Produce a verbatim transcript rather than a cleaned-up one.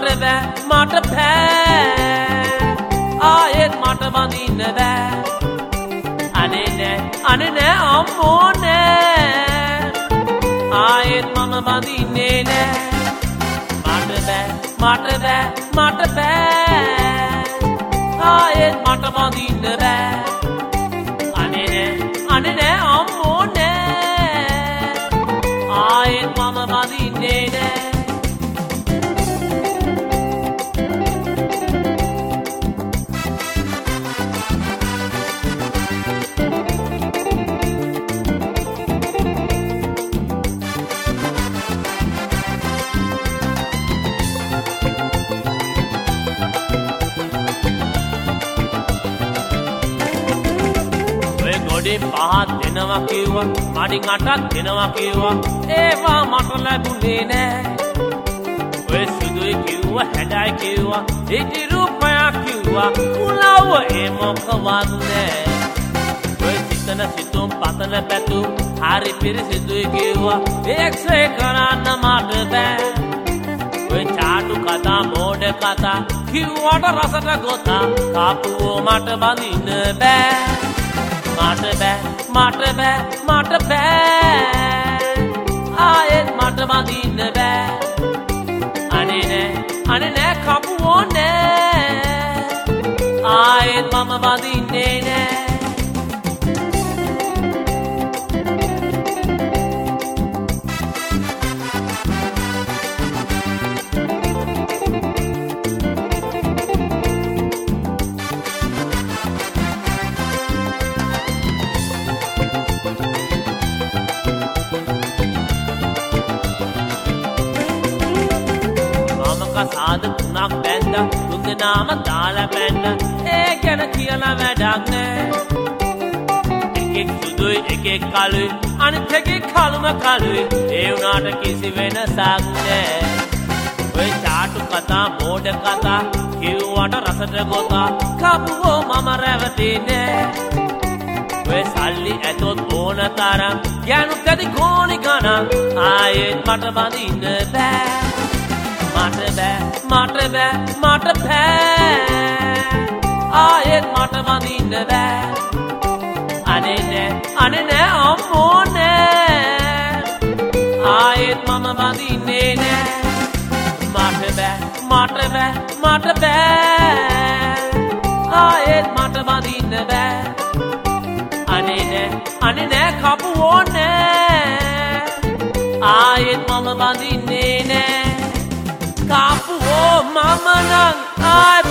bä mata bä ayet mata bandinne bä anene anene ammone ayet mama bandinne ne mata bä mata bä mata bä ayet mata bandinne bä anene anene ammone ayet mama bandinne ne පහත් දෙනවා කිව්වා මඩින් අටක් දෙනවා කිව්වා ඒවා මට ලැබුණේ නෑ ඔය සුදුයි කිව්වා හැඩයි කිව්වා ඉති රූපයක් කිව්වා කුලව ඒ මොකවත් නෑ ඔය සිතන සිතුම් පතන පැතුම් හරි පිරිසිදුයි කිව්වා එක්සේ කරන්න මට බෑ ඔය චාටු කතා මෝඩ කතා කිව්වට රසට ගොතා කාපුවෝ මට බඳින්න බෑ mata bä mata bä mata bä ayet mata bandinne bä anene anene kapuone ayet mama bandinne ne සාද තුනක් බැන්දා තුන් දෙනාම දාලා බැන්නා ඒ ගැන කියලා වැඩක් නෑ එකෙක් සුදුයි එකෙක් කළුයි අනිත් එකෙක් කළුම කළුයි ඒ උනාට කිසි වෙනසක් නෑ ඔය චාටු කතා මෝඩ කතා කිව්වට රසට ගොතා කපුවෝ මම රැවටෙන්නේ ඔය සල්ලි ඇතොත් ඕන තරම් යනුත් ඇති කෝණි ගණන් ආයෙත් මට බඳින්න බෑ mata bä mata bä mata bä ayet mata bandinne bä anene anene ammone ayet mama bandinne ne mata bä mata bä mata bä ayet mata bandinne bä anene anene kapuone ayet mama bandinne ne Kapu oh mama nang ay